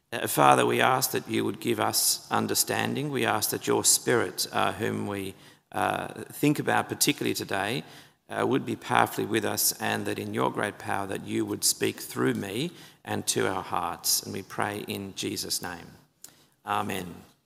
Father, we ask that you would give us understanding. We ask that your Spirit, whom we think about particularly today, would be powerfully with us, and that in your great power that you would speak through me and to our hearts. And we pray in Jesus' name. Amen.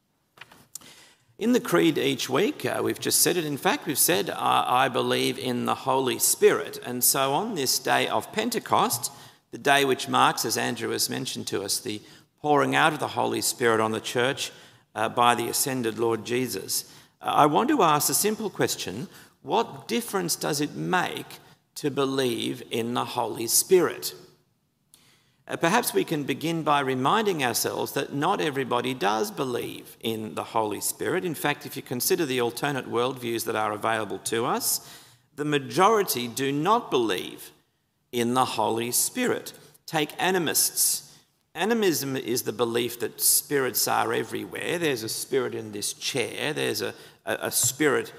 In the Creed each week, we've just said it. In fact, we've said, I believe in the Holy Spirit. And so on this day of Pentecost, the day which marks, as Andrew has mentioned to us, the pouring out of the Holy Spirit on the church by the ascended Lord Jesus, I want to ask a simple question: what difference does it make to believe in the Holy Spirit? Perhaps we can begin by reminding ourselves that not everybody does believe in the Holy Spirit. In fact, if you consider the alternate worldviews that are available to us, the majority do not believe in the Holy Spirit. Take animists. Animism is the belief that spirits are everywhere. There's a spirit in this chair. There's a spirit,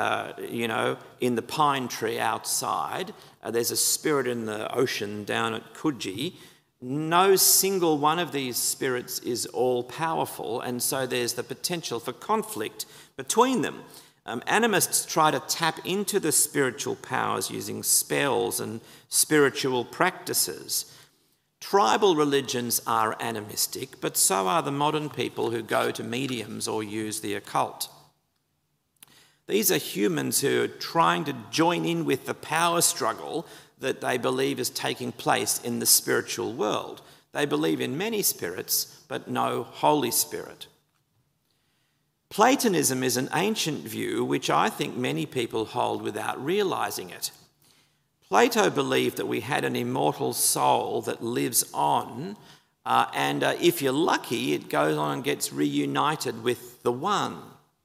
in the pine tree outside. There's a spirit in the ocean down at Coogee. No single one of these spirits is all-powerful, and so there's the potential for conflict between them. Animists try to tap into the spiritual powers using spells and spiritual practices. Tribal religions are animistic, but so are the modern people who go to mediums or use the occult. These are humans who are trying to join in with the power struggle that they believe is taking place in the spiritual world. They believe in many spirits, but no Holy Spirit. Platonism is an ancient view which I think many people hold without realising it. Plato believed that we had an immortal soul that lives on, and if you're lucky, it goes on and gets reunited with the One.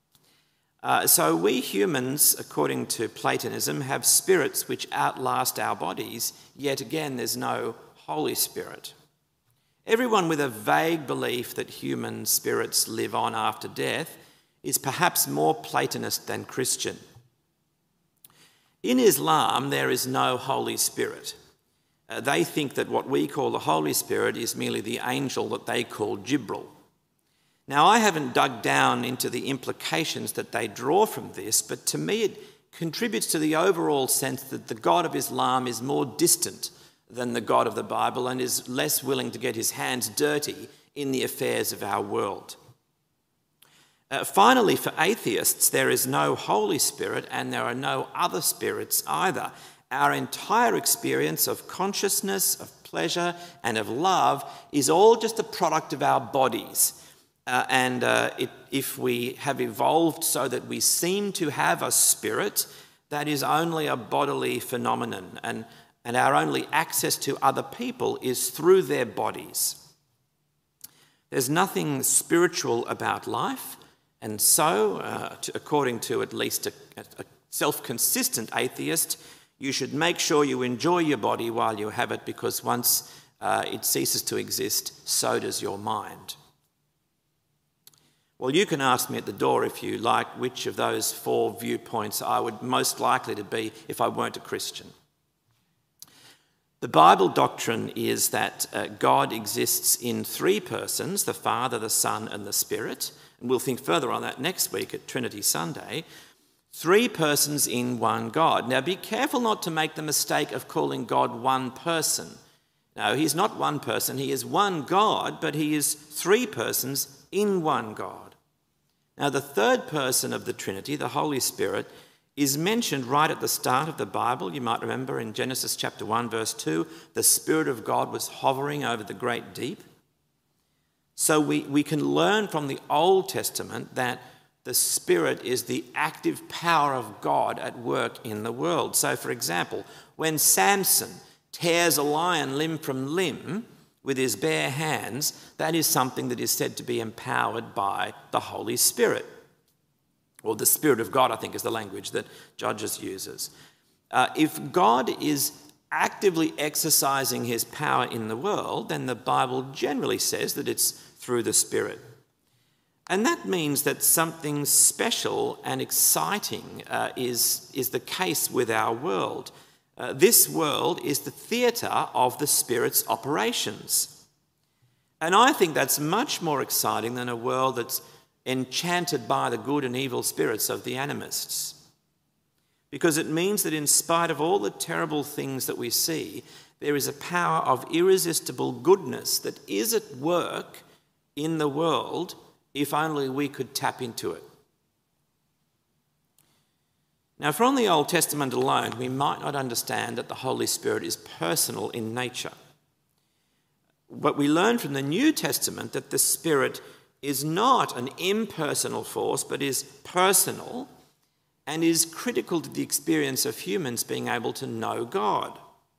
So we humans, according to Platonism, have spirits which outlast our bodies, yet again there's no Holy Spirit. Everyone with a vague belief that human spirits live on after death is perhaps more Platonist than Christian. In Islam, there is no Holy Spirit. They think that what we call the Holy Spirit is merely the angel that they call Jibril. Now, I haven't dug down into the implications that they draw from this, but to me it contributes to the overall sense that the God of Islam is more distant than the God of the Bible and is less willing to get his hands dirty in the affairs of our world. Finally, for atheists, there is no Holy Spirit and there are no other spirits either. Our entire experience of consciousness, of pleasure, and of love is all just a product of our bodies. If we have evolved so that we seem to have a spirit, that is only a bodily phenomenon, and our only access to other people is through their bodies. There's nothing spiritual about life, and so, according to at least a self-consistent atheist, you should make sure you enjoy your body while you have it, because once it ceases to exist, so does your mind. Well, you can ask me at the door if you like which of those four viewpoints I would most likely to be if I weren't a Christian. The Bible doctrine is that God exists in three persons, the Father, the Son, and the Spirit. And we'll think further on that next week at Trinity Sunday. Three persons in one God. Now, be careful not to make the mistake of calling God one person. No, he's not one person. He is one God, but he is three persons in one God. Now, the third person of the Trinity, the Holy Spirit, is mentioned right at the start of the Bible. You might remember in Genesis chapter 1, verse 2, the Spirit of God was hovering over the great deep. So we can learn from the Old Testament that the Spirit is the active power of God at work in the world. So, for example, when Samson tears a lion limb from limb with his bare hands, that is something that is said to be empowered by the Holy Spirit. Or the Spirit of God, I think, is the language that Judges uses. If God is actively exercising his power in the world, then the Bible generally says that it's through the Spirit. And that means that something special and exciting is the case with our world. This world is the theatre of the Spirit's operations. And I think that's much more exciting than a world that's enchanted by the good and evil spirits of the animists. Because it means that in spite of all the terrible things that we see, there is a power of irresistible goodness that is at work in the world if only we could tap into it. Now, from the Old Testament alone, we might not understand that the Holy Spirit is personal in nature. But we learn from the New Testament that the Spirit is not an impersonal force, but is personal and is critical to the experience of humans being able to know God.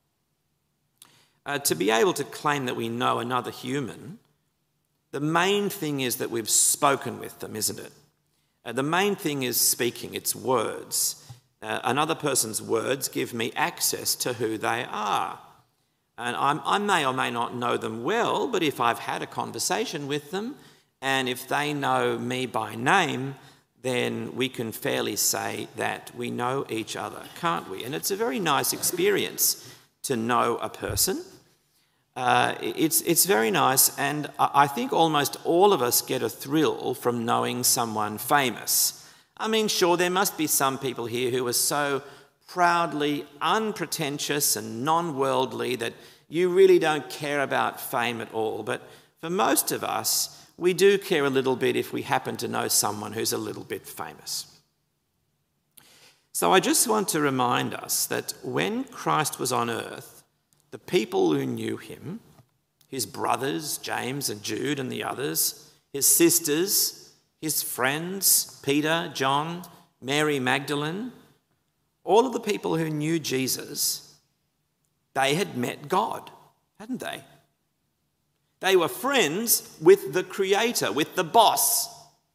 To be able to claim that we know another human, the main thing is that we've spoken with them, isn't it? The main thing is speaking, it's words. Another person's words give me access to who they are. And I may or may not know them well, but if I've had a conversation with them and if they know me by name, then we can fairly say that we know each other, can't we? And it's a very nice experience to know a person. It's very nice, and I think almost all of us get a thrill from knowing someone famous. I mean, sure, there must be some people here who are so proudly unpretentious and non-worldly that you really don't care about fame at all. But for most of us, we do care a little bit if we happen to know someone who's a little bit famous. So I just want to remind us that when Christ was on earth, the people who knew him, his brothers, James and Jude and the others, his sisters, his friends, Peter, John, Mary Magdalene, all of the people who knew Jesus, they had met God, hadn't they? They were friends with the Creator, with the boss.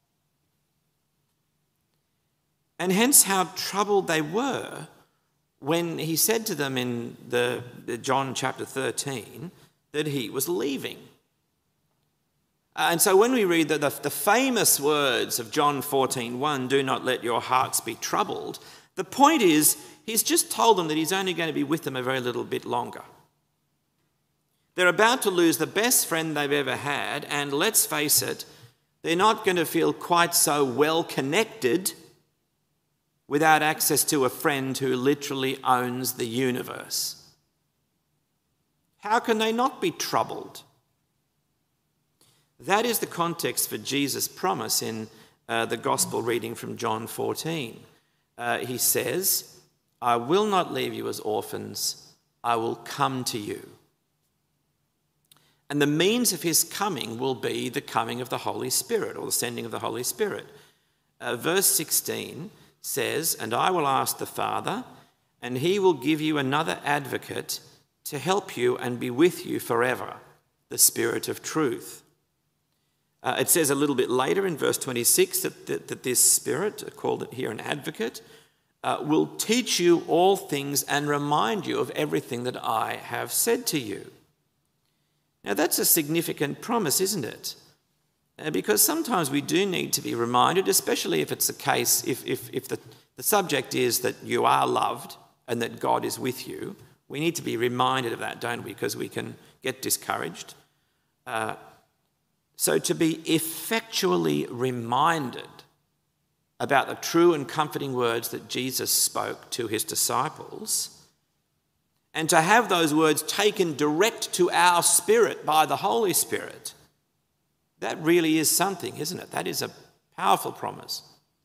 And hence how troubled they were when he said to them in the John chapter 13 that he was leaving. And so when we read the famous words of John 14:1, do not let your hearts be troubled, the point is he's just told them that he's only going to be with them a very little bit longer. They're about to lose the best friend they've ever had, and let's face it, they're not going to feel quite so well connected without access to a friend who literally owns the universe. How can they not be troubled? That is the context for Jesus' promise in the gospel reading from John 14. He says, I will not leave you as orphans, I will come to you. And the means of his coming will be the coming of the Holy Spirit, or the sending of the Holy Spirit. Verse 16 says, and I will ask the Father, and he will give you another advocate to help you and be with you forever, the Spirit of truth. It says a little bit later in verse 26 that this Spirit, called it here an advocate, will teach you all things and remind you of everything that I have said to you. Now that's a significant promise, isn't it? Because sometimes we do need to be reminded, especially if it's the case, if the subject is that you are loved and that God is with you. We need to be reminded of that, don't we? Because we can get discouraged. So to be effectually reminded about the true and comforting words that Jesus spoke to his disciples, and to have those words taken direct to our spirit by the Holy Spirit, that really is something, isn't it? That is a powerful promise.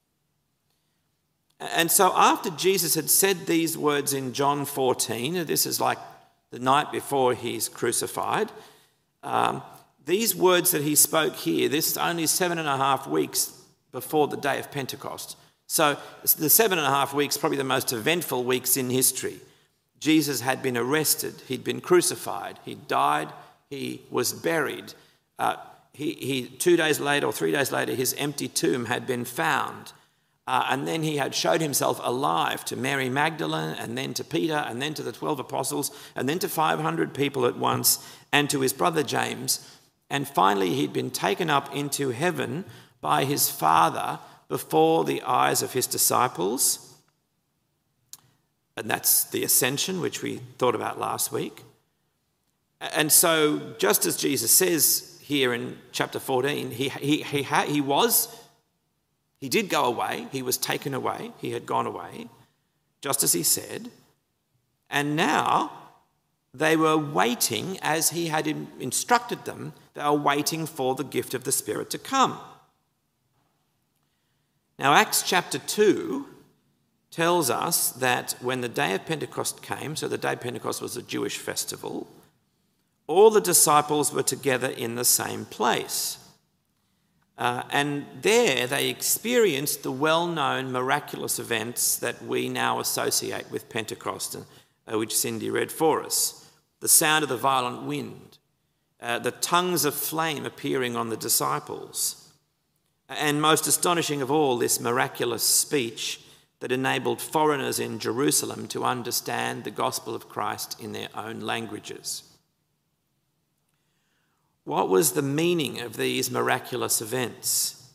And so after Jesus had said these words in John 14, this is like the night before he's crucified, these words that he spoke here, this is only 7.5 weeks before the day of Pentecost. So the 7.5 weeks, probably the most eventful weeks in history. Jesus had been arrested, he'd been crucified, he died, he was buried. 2 days later or 3 days later, his empty tomb had been found. And then he had showed himself alive to Mary Magdalene, and then to Peter, and then to the 12 apostles, and then to 500 people at once, and to his brother James. And finally, he'd been taken up into heaven by his Father before the eyes of his disciples. And that's the ascension, which we thought about last week. And so, just as Jesus says here in chapter 14, he did go away. He was taken away. He had gone away, just as he said. And now they were waiting, as he had instructed them, they were waiting for the gift of the Spirit to come. Now, Acts chapter 2 tells us that when the day of Pentecost came, so the day of Pentecost was a Jewish festival, all the disciples were together in the same place. And there they experienced the well-known miraculous events that we now associate with Pentecost, which Cindy read for us. The sound of the violent wind, the tongues of flame appearing on the disciples, and most astonishing of all, this miraculous speech that enabled foreigners in Jerusalem to understand the gospel of Christ in their own languages. What was the meaning of these miraculous events?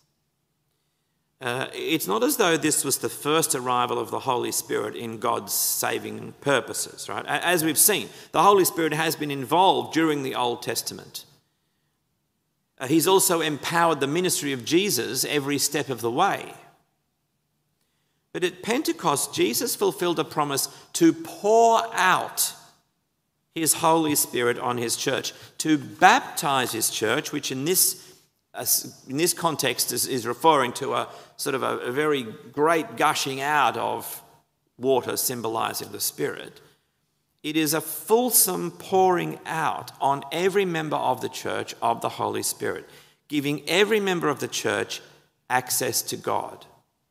It's not as though this was the first arrival of the Holy Spirit in God's saving purposes, right? As we've seen, the Holy Spirit has been involved during the Old Testament. He's also empowered the ministry of Jesus every step of the way. But at Pentecost, Jesus fulfilled a promise to pour out his Holy Spirit on his church, to baptize his church, which in this context is referring to a sort of a very great gushing out of water symbolizing the Spirit. It is a fulsome pouring out on every member of the church of the Holy Spirit, giving every member of the church access to God.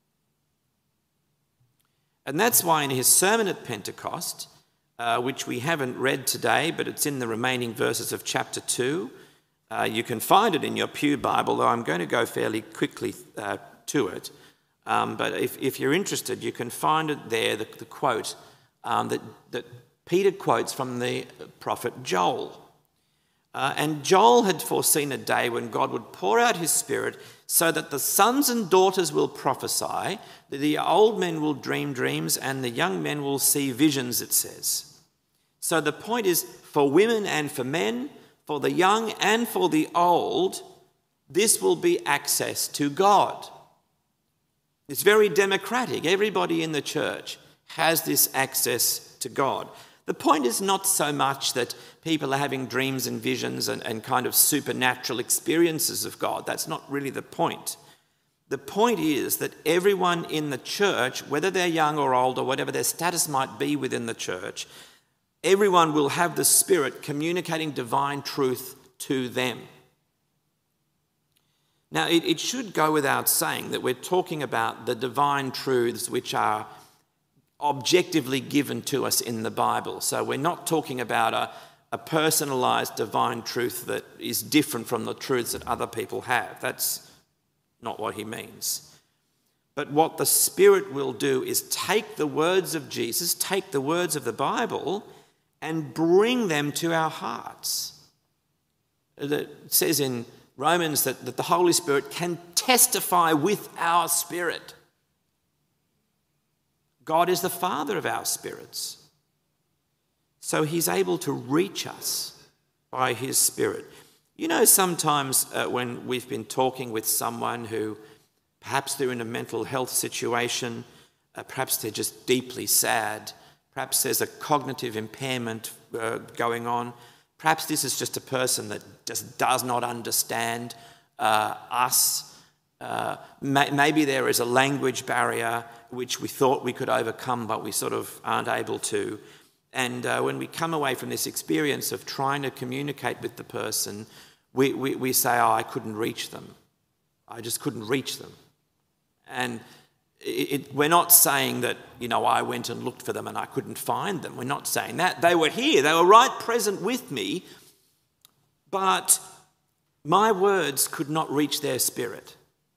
And that's why in his sermon at Pentecost, which we haven't read today, but it's in the remaining verses of chapter 2, you can find it in your Pew Bible, though I'm going to go fairly quickly to it. But if you're interested, you can find it there, the quote that Peter quotes from the prophet Joel. And Joel had foreseen a day when God would pour out his Spirit so that the sons and daughters will prophesy, that the old men will dream dreams, and the young men will see visions, it says. So the point is, for women and for men, for the young and for the old, this will be access to God. It's very democratic. Everybody in the church has this access to God. The point is not so much that people are having dreams and visions and kind of supernatural experiences of God. That's not really the point. The point is that everyone in the church, whether they're young or old or whatever their status might be within the church, everyone will have the Spirit communicating divine truth to them. Now, it should go without saying that we're talking about the divine truths which are objectively given to us in the Bible. So we're not talking about a personalised divine truth that is different from the truths that other people have. That's not what he means. But what the Spirit will do is take the words of Jesus, take the words of the Bible, and bring them to our hearts. It says in Romans that the Holy Spirit can testify with our spirit. God is the Father of our spirits. So he's able to reach us by his Spirit. You know, sometimes when we've been talking with someone who perhaps they're in a mental health situation, perhaps they're just deeply sad, perhaps there's a cognitive impairment going on, perhaps this is just a person that just does not understand us. Maybe there is a language barrier which we thought we could overcome, but we sort of aren't able to. And when we come away from this experience of trying to communicate with the person, we say, oh, I couldn't reach them. I just couldn't reach them. And we're not saying that, I went and looked for them and I couldn't find them. We're not saying that. They were here. They were right present with me, but my words could not reach their spirit.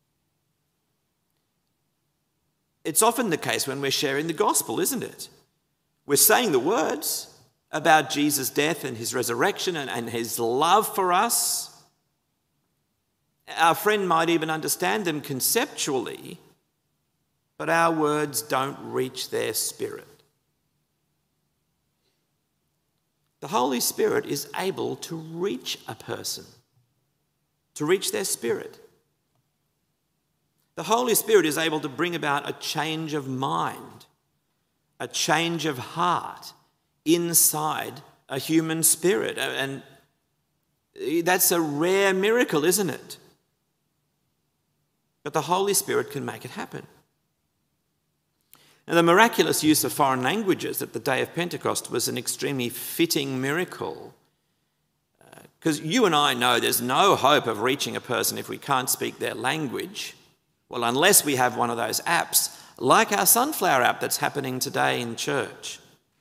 It's often the case when we're sharing the gospel, isn't it? We're saying the words about Jesus' death and his resurrection and his love for us. Our friend might even understand them conceptually, but our words don't reach their spirit. The Holy Spirit is able to reach a person. to reach their spirit. The Holy Spirit is able to bring about a change of mind, a change of heart inside a human spirit. And that's a rare miracle, isn't it? But the Holy Spirit can make it happen. Now, the miraculous use of foreign languages at the day of Pentecost was an extremely fitting miracle. Because you and I know there's no hope of reaching a person if we can't speak their language. Well, unless we have one of those apps, like our Sunflower app that's happening today in church.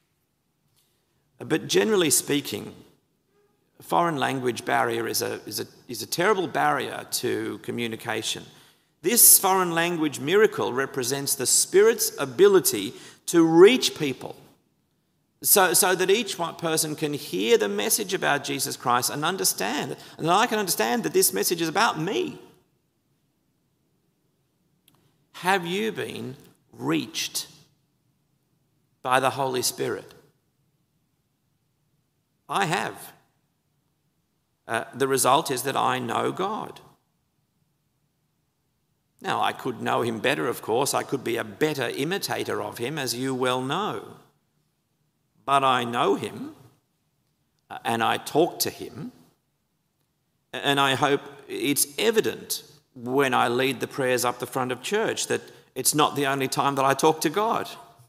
But generally speaking, a foreign language barrier is a terrible barrier to communication. This foreign language miracle represents the Spirit's ability to reach people so that each one person can hear the message about Jesus Christ and understand it. And I can understand that this message is about me. Have you been reached by the Holy Spirit? I have. The result is that I know God. Now, I could know him better, of course. I could be a better imitator of him, as you well know. But I know him, and I talk to him, and I hope it's evident when I lead the prayers up the front of church that it's not the only time that I talk to God.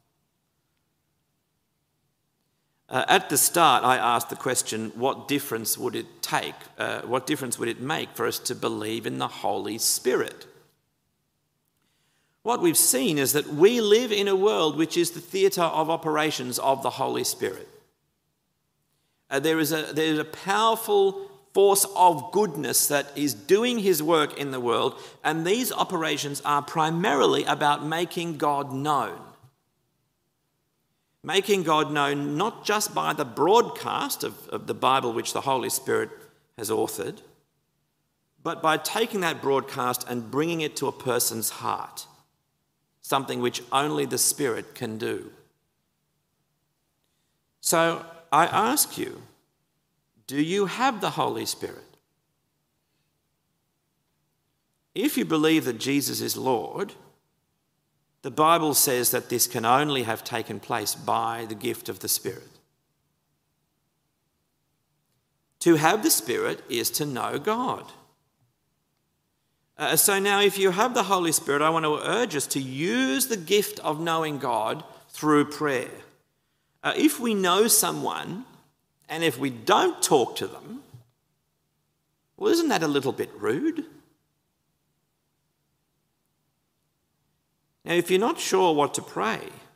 At the start, I asked the question, what difference would it make for us to believe in the Holy Spirit? What we've seen is that we live in a world which is the theatre of operations of the Holy Spirit. There is a powerful force of goodness that is doing his work in the world, and these operations are primarily about making God known. Making God known not just by the broadcast of the Bible which the Holy Spirit has authored, but by taking that broadcast and bringing it to a person's heart. Something which only the Spirit can do. So I ask you, do you have the Holy Spirit? If you believe that Jesus is Lord, the Bible says that this can only have taken place by the gift of the Spirit. To have the Spirit is to know God. So now if you have the Holy Spirit, I want to urge us to use the gift of knowing God through prayer. If we know someone and if we don't talk to them, well, isn't that a little bit rude? Now, if you're not sure what to pray,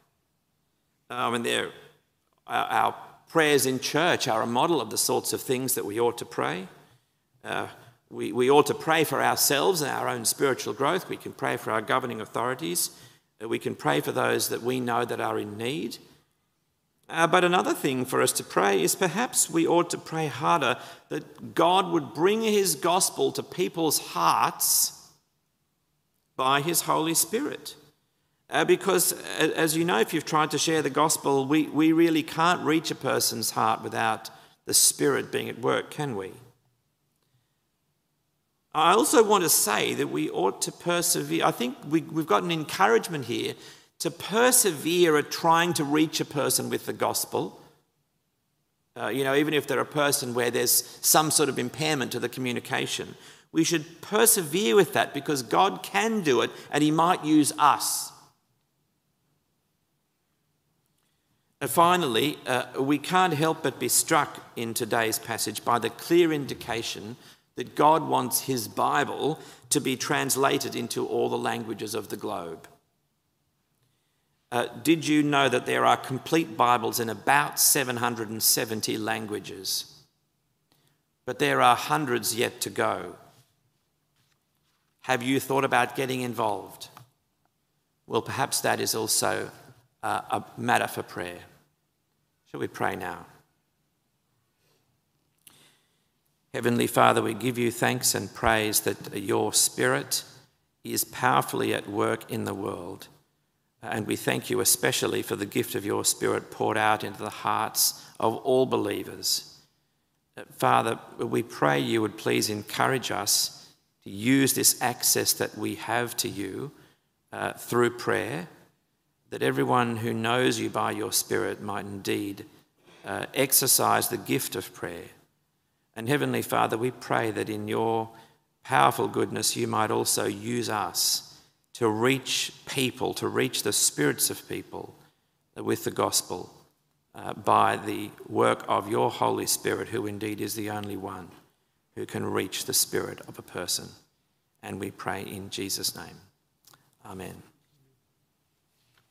our prayers in church are a model of the sorts of things that we ought to pray. We ought to pray for ourselves and our own spiritual growth. We can pray for our governing authorities. We can pray for those that we know that are in need. But another thing for us to pray is perhaps we ought to pray harder that God would bring his gospel to people's hearts by his Holy Spirit. Because, as you know, if you've tried to share the gospel, we really can't reach a person's heart without the Spirit being at work, can we? I also want to say that we ought to persevere. I think we've got an encouragement here to persevere at trying to reach a person with the gospel. Even if they're a person where there's some sort of impairment to the communication, we should persevere with that because God can do it and he might use us. And finally, we can't help but be struck in today's passage by the clear indication that God wants his Bible to be translated into all the languages of the globe. Did you know that there are complete Bibles in about 770 languages? But there are hundreds yet to go. Have you thought about getting involved? Well, perhaps that is also a matter for prayer. Shall we pray now? Heavenly Father, we give you thanks and praise that your Spirit is powerfully at work in the world. And we thank you especially for the gift of your Spirit poured out into the hearts of all believers. Father, we pray you would please encourage us to use this access that we have to you through prayer, that everyone who knows you by your Spirit might indeed exercise the gift of prayer. And Heavenly Father, we pray that in your powerful goodness you might also use us to reach people, to reach the spirits of people with the gospel by the work of your Holy Spirit, who indeed is the only one who can reach the spirit of a person. And we pray in Jesus' name. Amen.